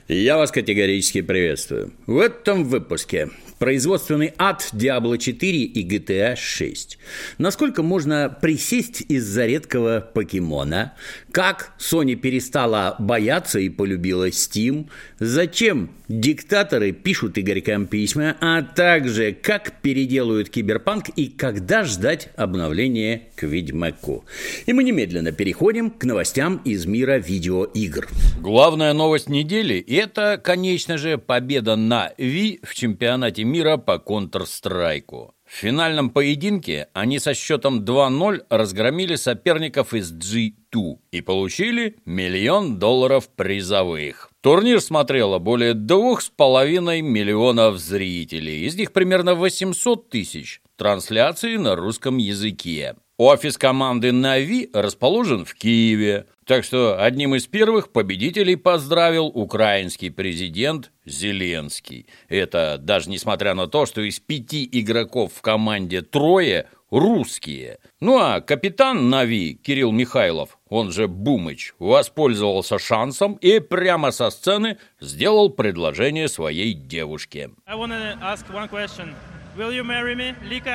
Я вас категорически приветствую. В этом выпуске производственный ад Diablo 4 и GTA 6. Насколько можно присесть из-за редкого покемона? Как Sony перестала бояться и полюбила Steam? Зачем диктаторы пишут игрокам письма? А также как переделают Киберпанк и когда ждать обновления к Ведьмаку? И мы немедленно переходим к новостям из мира видеоигр. Главная новость недели – это, конечно же, победа на Wii в чемпионате мира по Counter-Strike. В финальном поединке они со счетом 2-0 разгромили соперников из G2 и получили $1 миллион призовых. Турнир смотрело более 2,5 миллионов зрителей, из них примерно 800 тысяч трансляций на русском языке. Офис команды Na'Vi расположен в Киеве, так что одним из первых победителей поздравил украинский президент Зеленский. Это даже несмотря на то, что из 5 игроков в команде 3 русские. Ну а капитан Na'Vi Кирилл Михайлов, он же Бумыч, воспользовался шансом и прямо со сцены сделал предложение своей девушке. I want to ask one question. Will you marry me, Lika?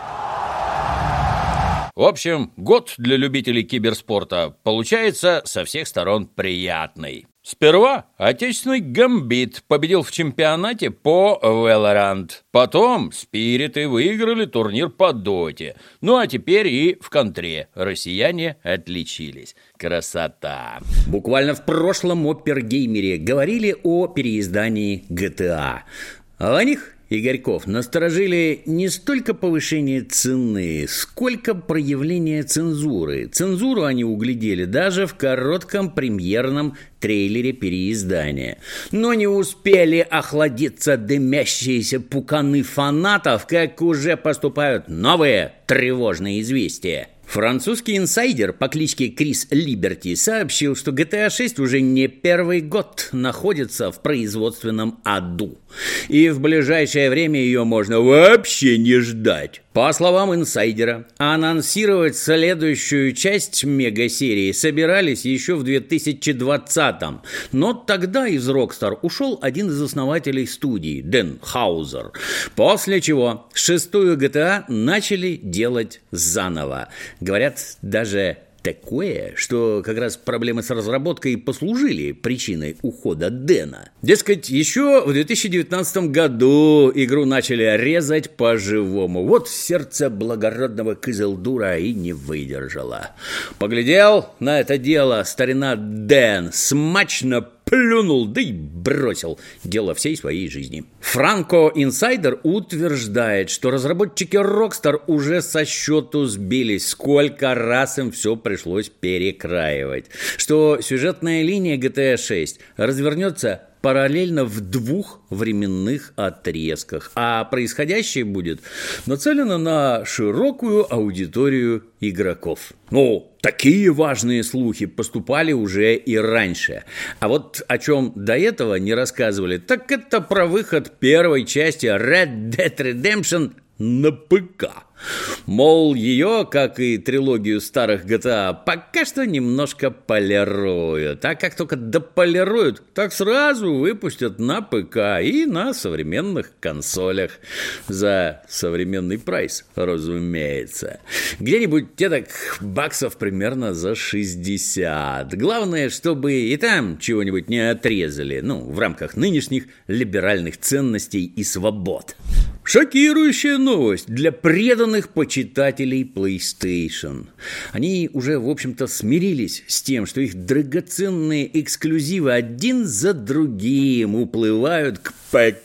В общем, год для любителей киберспорта получается со всех сторон приятный. Сперва отечественный Гамбит победил в чемпионате по Valorant. Потом спириты выиграли турнир по Доте. Ну а теперь и в контре россияне отличились. Красота! Буквально в прошлом Опергеймере говорили о переиздании GTA. А о них Игорьков насторожили не столько повышение цены, сколько проявление цензуры. Цензуру они углядели даже в коротком премьерном трейлере переиздания. Но не успели охладиться дымящиеся пуканы фанатов, как уже поступают новые тревожные известия. Французский инсайдер по кличке Крис Либерти сообщил, что GTA 6 уже не первый год находится в производственном аду. И в ближайшее время ее можно вообще не ждать. По словам инсайдера, анонсировать следующую часть мегасерии собирались еще в 2020-м. Но тогда из Rockstar ушел один из основателей студии, Дэн Хаузер. После чего шестую GTA начали делать заново. Говорят, даже такое, что как раз проблемы с разработкой послужили причиной ухода Дэна. Дескать, еще в 2019 году игру начали резать по-живому. Вот сердце благородного Кызылдура и не выдержало. Поглядел на это дело старина Дэн, смачно плюнул, да и бросил дело всей своей жизни. Франко Инсайдер утверждает, что разработчики Rockstar уже со счету сбились, сколько раз им все пришлось перекраивать. Что сюжетная линия GTA 6 развернется параллельно в 2 временных отрезках, а происходящее будет нацелено на широкую аудиторию игроков. Ну, такие важные слухи поступали уже и раньше. А вот о чем до этого не рассказывали, так это про выход первой части Red Dead Redemption на ПК. Мол, ее, как и трилогию старых GTA, пока что немножко полируют. А как только дополируют, так сразу выпустят на ПК и на современных консолях. За современный прайс, разумеется. Где-нибудь так баксов примерно за 60. Главное, чтобы и там чего-нибудь не отрезали. Ну, в рамках нынешних либеральных ценностей и свобод. Шокирующая новость для преданных почитателей PlayStation. Они уже, в общем-то, смирились с тем, что их драгоценные эксклюзивы один за другим уплывают к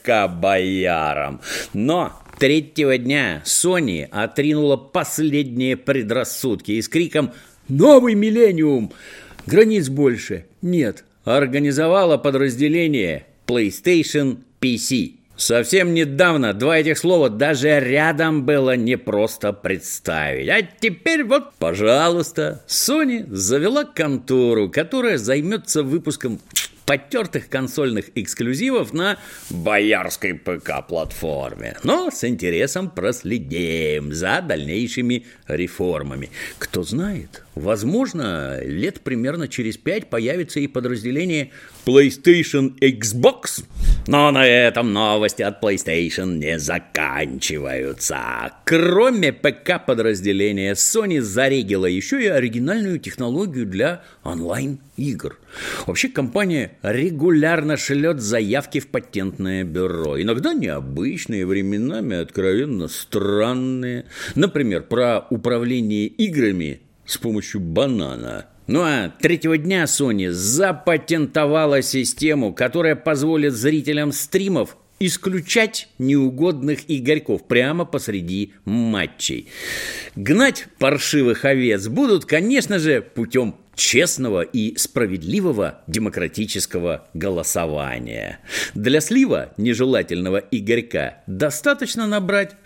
ПК-боярам. Но третьего дня Sony отринула последние предрассудки и с криком «Новый миллениум! Границ больше нет!» организовала подразделение PlayStation PC. Совсем недавно 2 этих слова даже рядом было непросто представить. А теперь вот, пожалуйста, Sony завела контору, которая займется выпуском потертых консольных эксклюзивов на боярской ПК-платформе. Но с интересом проследим за дальнейшими реформами. Кто знает, возможно, лет примерно через 5 появится и подразделение PlayStation Xbox. Но на этом новости от PlayStation не заканчиваются. Кроме ПК-подразделения, Sony зарегила еще и оригинальную технологию для онлайн-игр. Вообще, компания регулярно шлет заявки в патентное бюро. Иногда необычные, временами откровенно странные. Например, про управление играми с помощью банана. Ну а третьего дня Sony запатентовала систему, которая позволит зрителям стримов исключать неугодных игорьков прямо посреди матчей. Гнать паршивых овец будут, конечно же, путем честного и справедливого демократического голосования. Для слива нежелательного игорька достаточно набрать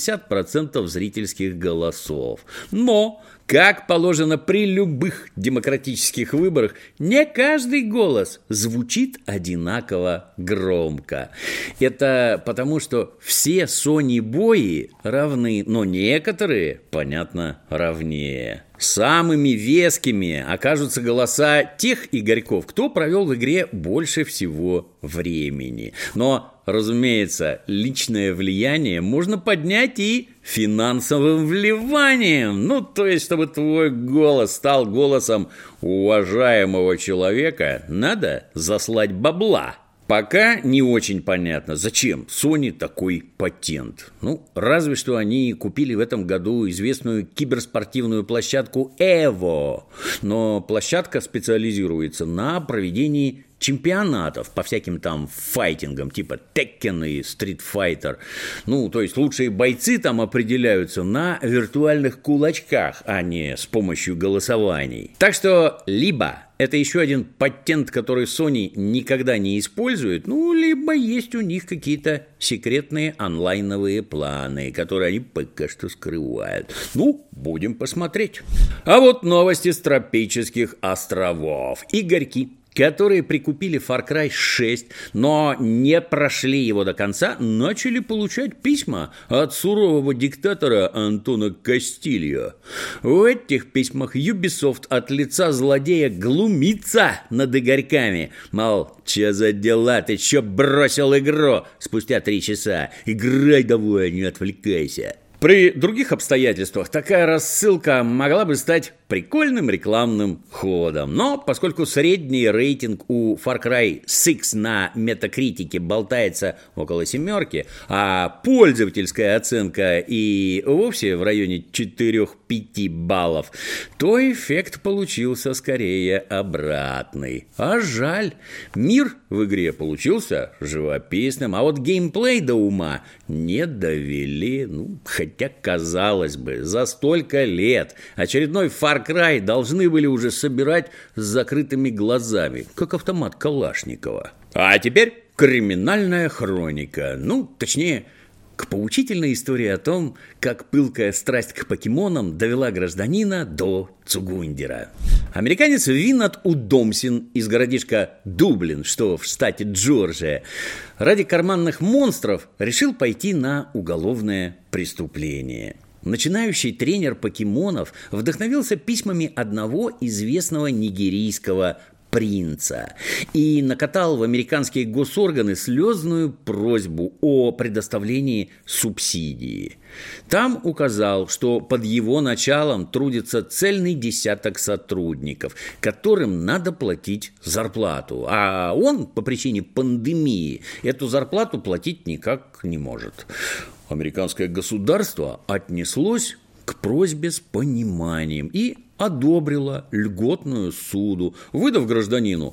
60% зрительских голосов. Но, как положено при любых демократических выборах, не каждый голос звучит одинаково громко. Это потому, что все Sony-бои равны, но некоторые, понятно, равнее. Самыми вескими окажутся голоса тех игорьков, кто провел в игре больше всего времени. Но, разумеется, личное влияние можно поднять и финансовым вливанием. Ну, то есть, чтобы твой голос стал голосом уважаемого человека, надо заслать бабла. Пока не очень понятно, зачем Sony такой патент. Ну, разве что они купили в этом году известную киберспортивную площадку Evo. Но площадка специализируется на проведении чемпионатов по всяким там файтингам, типа Tekken и Street Fighter. Ну, то есть лучшие бойцы там определяются на виртуальных кулачках, а не с помощью голосований. Так что либо это еще один патент, который Sony никогда не использует, ну, либо есть у них какие-то секретные онлайновые планы, которые они пока что скрывают. Ну, будем посмотреть. А вот новости с тропических островов. Игорьки, которые прикупили Far Cry 6, но не прошли его до конца, начали получать письма от сурового диктатора Антона Кастильо. В этих письмах Ubisoft от лица злодея глумится над игорьками. Мол, че за дела, ты чё бросил игру спустя 3 часа? Играй давай, не отвлекайся. При других обстоятельствах такая рассылка могла бы стать прикольным рекламным ходом. Но поскольку средний рейтинг у Far Cry 6 на Metacritic болтается около 7, а пользовательская оценка и вовсе в районе 4-5 баллов, то эффект получился скорее обратный. А жаль, мир в игре получился живописным, а вот геймплей до ума не довели. Ну, хотя, казалось бы, за столько лет очередной Far Cry должны были уже собирать с закрытыми глазами, как автомат Калашникова. А теперь криминальная хроника. Ну, точнее, к поучительной истории о том, как пылкая страсть к покемонам довела гражданина до Цугундера. Американец Винат Удомсин из городишка Дублин, что в штате Джорджия, ради карманных монстров решил пойти на уголовное преступление. Начинающий тренер покемонов вдохновился письмами одного известного нигерийского принца и накатал в американские госорганы слезную просьбу о предоставлении субсидии. Там указал, что под его началом трудится цельный десяток сотрудников, которым надо платить зарплату, а он по причине пандемии эту зарплату платить никак не может. Американское государство отнеслось к просьбе с пониманием и одобрила льготную ссуду, выдав гражданину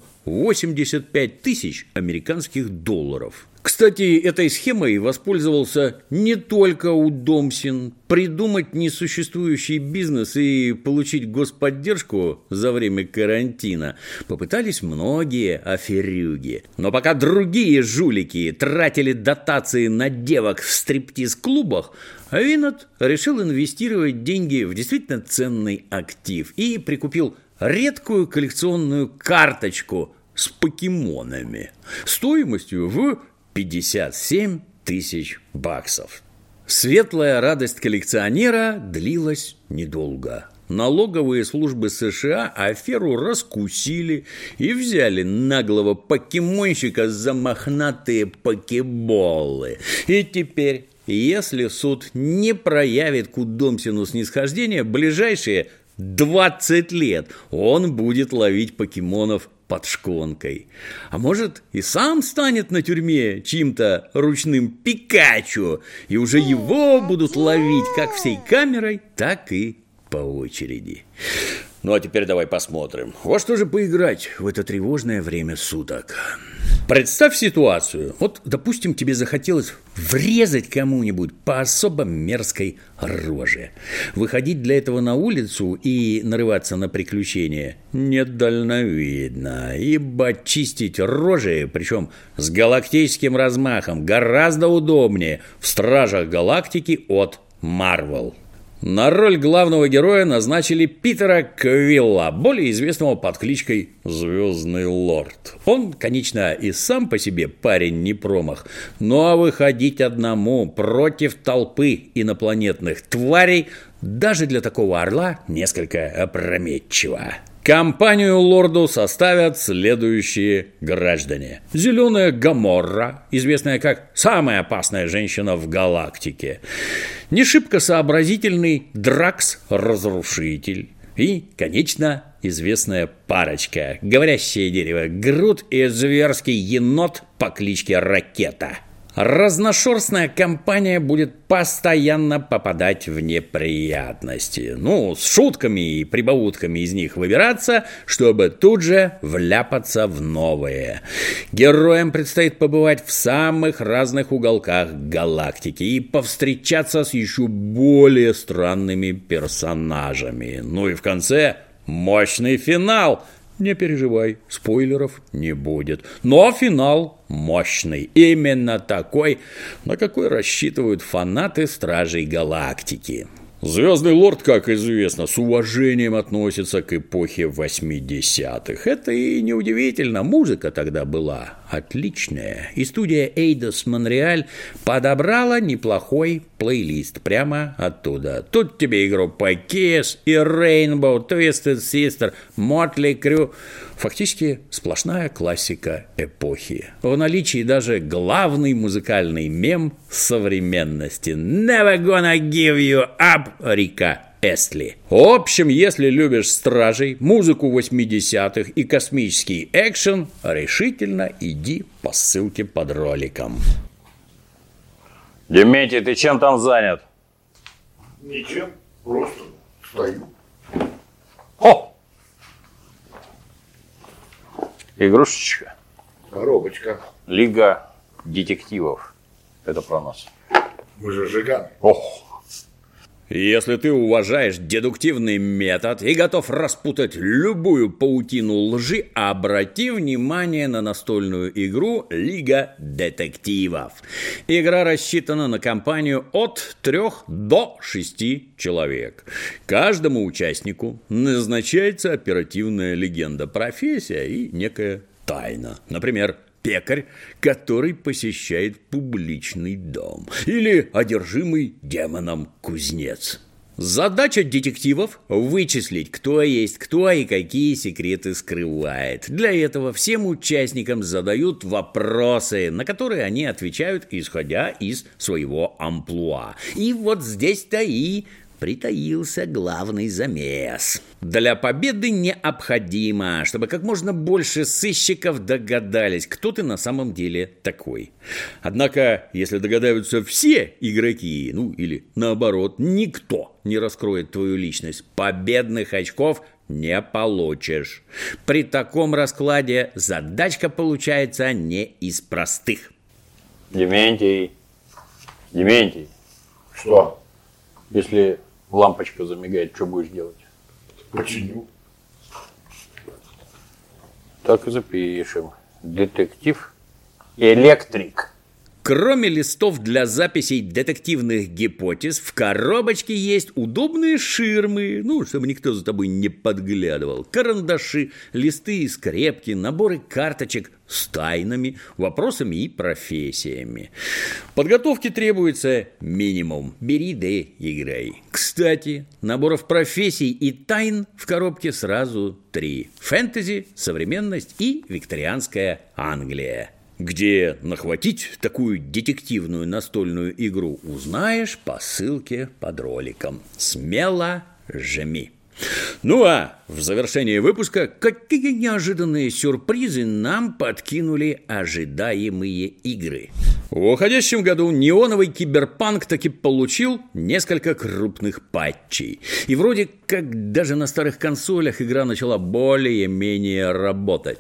85 тысяч американских долларов. Кстати, этой схемой воспользовался не только Удомсин. Придумать несуществующий бизнес и получить господдержку за время карантина попытались многие аферюги. Но пока другие жулики тратили дотации на девок в стриптиз-клубах, Винат решил инвестировать деньги в действительно ценный актив и прикупил редкую коллекционную карточку с покемонами стоимостью в 57 тысяч баксов. Светлая радость коллекционера длилась недолго. налоговые службы США аферу раскусили и взяли наглого покемонщика за мохнатые покеболы. И теперь, если суд не проявит к Удомсину снисхождения, ближайшие 20 лет он будет ловить покемонов под шконкой. А может, и сам станет на тюрьме чьим-то ручным Пикачу, и уже его будут ловить как всей камерой, так и по очереди. Ну, а теперь давай посмотрим, во что же поиграть в это тревожное время суток. Представь ситуацию. Вот, допустим, тебе захотелось врезать кому-нибудь по особо мерзкой роже. Выходить для этого на улицу и нарываться на приключения недальновидно, ибо чистить рожи, причем с галактическим размахом, гораздо удобнее в «Стражах Галактики» от Marvel. На роль главного героя назначили Питера Квилла, более известного под кличкой Звездный Лорд. Он, конечно, и сам по себе парень не промах, но выходить одному против толпы инопланетных тварей даже для такого орла несколько опрометчиво. Компанию лорду составят следующие граждане. Зеленая Гаморра, известная как самая опасная женщина в галактике. Не шибко сообразительный Дракс-разрушитель. И, конечно, известная парочка. Говорящее дерево Грут и зверский енот по кличке Ракета. Разношерстная компания будет постоянно попадать в неприятности. Ну, с шутками и прибаутками из них выбираться, чтобы тут же вляпаться в новые. Героям предстоит побывать в самых разных уголках галактики и повстречаться с еще более странными персонажами. Ну и в конце мощный финал. Не переживай, спойлеров не будет. Но финал мощный. Именно такой, на какой рассчитывают фанаты Стражей Галактики. Звездный Лорд, как известно, с уважением относится к эпохе 80-х. Это и неудивительно, музыка тогда была отличная. И студия Eidos Montreal подобрала неплохой плейлист прямо оттуда. Тут тебе и группа Kiss, и Rainbow, Twisted Sister, Motley Crue. Фактически сплошная классика эпохи. В наличии даже главный музыкальный мем современности «Never gonna give you up», Рика Эстли. В общем, если любишь Стражей, музыку 80-х и космический экшен, решительно иди по ссылке под роликом. Дементий, ты чем там занят? Ничем, просто стою. О! Игрушечка. Коробочка. Лига детективов. Это про нас. Мы же жиганы. Ох! Если ты уважаешь дедуктивный метод и готов распутать любую паутину лжи, обрати внимание на настольную игру «Лига детективов». Игра рассчитана на компанию от 3 до 6 человек. Каждому участнику назначается оперативная легенда, профессия и некая тайна. Например, пекарь, который посещает публичный дом. Или одержимый демоном кузнец. Задача детективов – вычислить, кто есть кто и какие секреты скрывает. Для этого всем участникам задают вопросы, на которые они отвечают, исходя из своего амплуа. И вот здесь-то и притаился главный замес. Для победы необходимо, чтобы как можно больше сыщиков догадались, кто ты на самом деле такой. Однако, если догадаются все игроки, ну или наоборот, никто не раскроет твою личность, победных очков не получишь. При таком раскладе задачка получается не из простых. Дементий. Что? Если лампочка замигает, что будешь делать? Починю. Так и запишем. Детектив Электрик. Кроме листов для записей детективных гипотез, в коробочке есть удобные ширмы, чтобы никто за тобой не подглядывал, карандаши, листы и скрепки, наборы карточек с тайнами, вопросами и профессиями. Подготовки требуется минимум. Бери да играй. Кстати, наборов профессий и тайн в коробке сразу 3. Фэнтези, современность и викторианская Англия. Где нахватить такую детективную настольную игру, узнаешь по ссылке под роликом. Смело жми. А в завершении выпуска какие неожиданные сюрпризы нам подкинули ожидаемые игры. В уходящем году неоновый киберпанк таки получил несколько крупных патчей. И вроде как даже на старых консолях игра начала более-менее работать.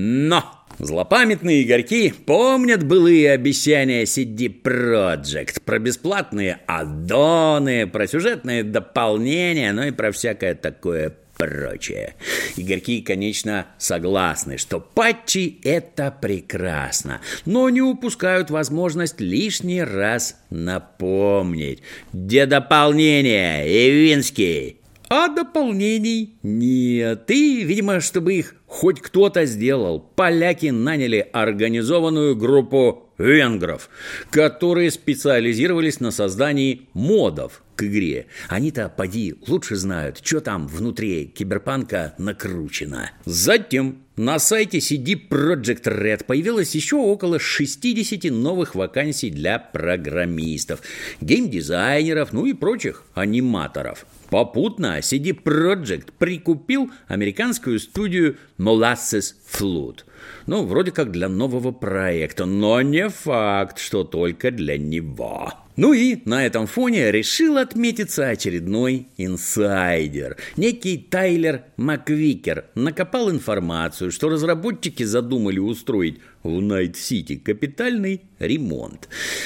Но злопамятные игорьки помнят былые обещания CD Projekt про бесплатные аддоны, про сюжетные дополнения, и про всякое такое прочее. Игорьки, конечно, согласны, что патчи – это прекрасно, но не упускают возможность лишний раз напомнить. Где дополнение, Ивинский? А дополнений нет. И, видимо, чтобы их хоть кто-то сделал, поляки наняли организованную группу венгров, которые специализировались на создании модов к игре. Они-то, поди, лучше знают, что там внутри киберпанка накручено. Затем на сайте CD Projekt Red появилось еще около 60 новых вакансий для программистов, геймдизайнеров, и прочих аниматоров. Попутно CD Projekt прикупил американскую студию Molasses Flood. Вроде как для нового проекта, но не факт, что только для него. И на этом фоне решил отметиться очередной инсайдер. Некий Тайлер Маквикер накопал информацию, что разработчики задумали устроить в Найт-Сити капитальный ремонт.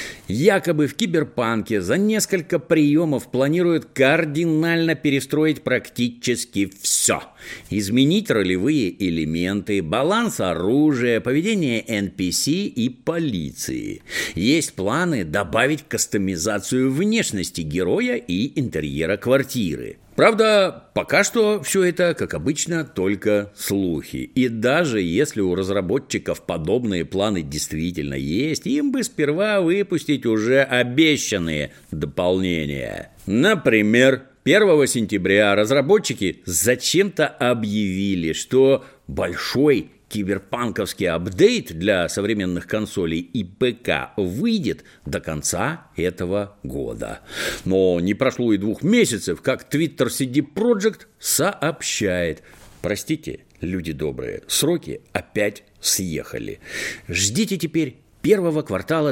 Якобы в киберпанке за несколько приемов планируют кардинально перестроить практически все. Изменить ролевые элементы, баланс оружия, поведение NPC и полиции. Есть планы добавить кастомизацию внешности героя и интерьера квартиры. Правда, пока что все это, как обычно, только слухи. И даже если у разработчиков подобные планы действительно есть, им бы сперва выпустить уже обещанные дополнения. Например, 1 сентября разработчики зачем-то объявили, что большой киберпанковский апдейт для современных консолей и ПК выйдет до конца этого года. Но не прошло и 2 месяцев, как Twitter CD Projekt сообщает: простите, люди добрые, сроки опять съехали. Ждите теперь 1 квартала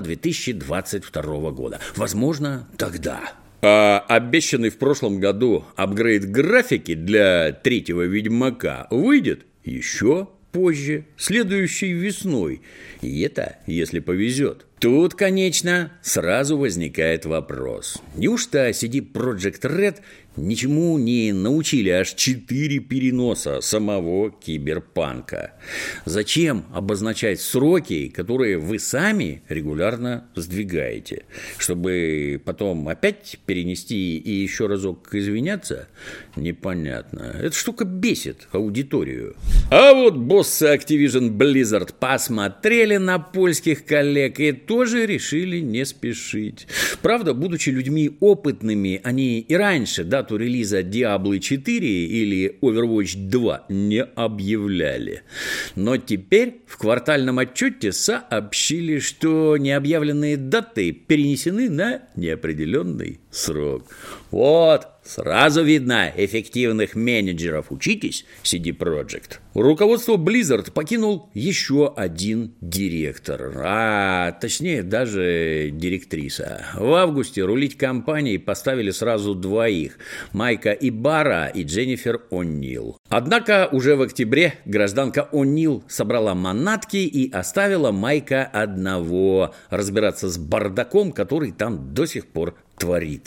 2022 года. Возможно, тогда. А обещанный в прошлом году апгрейд графики для 3-го Ведьмака выйдет еще позже, следующей весной. И это, если повезет. Тут, конечно, сразу возникает вопрос. Неужто CD Projekt Red ничему не научили аж 4 переноса самого киберпанка? Зачем обозначать сроки, которые вы сами регулярно сдвигаете? Чтобы потом опять перенести и еще разок извиняться? Непонятно. Эта штука бесит аудиторию. А вот боссы Activision Blizzard посмотрели на польских коллег и тоже решили не спешить. Правда, будучи людьми опытными, они и раньше дату релиза Diablo 4 или Overwatch 2 не объявляли. Но теперь в квартальном отчете сообщили, что необъявленные даты перенесены на неопределенный срок. Вот, сразу видно эффективных менеджеров. Учитесь, CD Projekt. Руководство Blizzard покинул еще один директор, а точнее даже директриса. В августе рулить компанией поставили сразу 2: Майка Ибара и Дженнифер О'Нил. Однако уже в октябре гражданка О'Нил собрала манатки и оставила Майка одного разбираться с бардаком, который там до сих пор творится.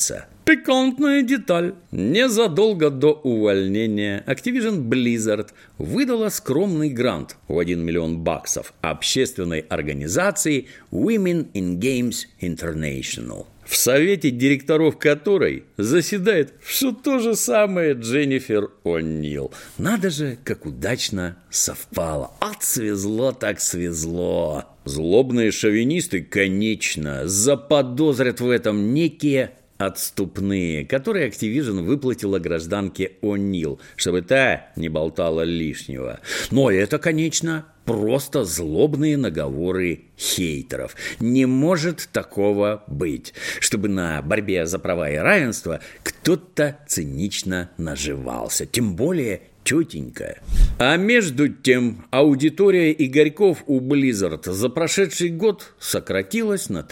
Пикантная деталь. Незадолго до увольнения Activision Blizzard выдала скромный грант в $1 миллион общественной организации Women in Games International, в совете директоров которой заседает все то же самое Дженнифер О'Нил. Надо же, как удачно совпало. От свезло так свезло. Злобные шовинисты, конечно, заподозрят в этом некие отступные, которые Activision выплатила гражданке О'Нил, чтобы та не болтала лишнего. Но это, конечно, просто злобные наговоры хейтеров. Не может такого быть, чтобы на борьбе за права и равенство кто-то цинично наживался. Тем более тетенька. А между тем аудитория Игорьков у Blizzard за прошедший год сократилась на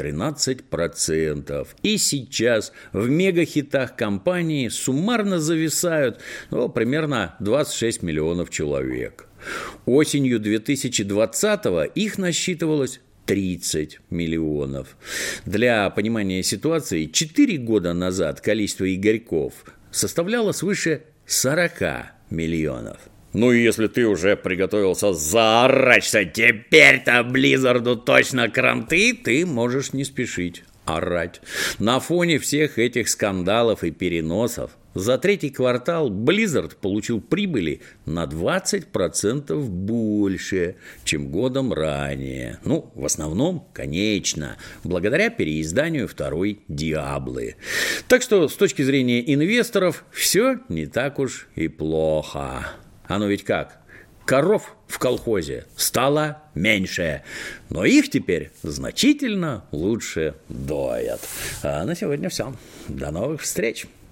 13%. И сейчас в мегахитах компании суммарно зависают примерно 26 миллионов человек. Осенью 2020-го их насчитывалось 30 миллионов. Для понимания ситуации, 4 года назад количество Игорьков составляло свыше 40 миллионов. Ну и если ты уже приготовился заорать, что теперь-то Близзарду точно кранты, ты можешь не спешить орать. На фоне всех этих скандалов и переносов за третий квартал Blizzard получил прибыли на 20% больше, чем годом ранее. В основном, конечно, благодаря переизданию второй «Диаблы». Так что, с точки зрения инвесторов, все не так уж и плохо. Оно ведь как? Коров в колхозе стало меньше, но их теперь значительно лучше доят. А на сегодня все. До новых встреч!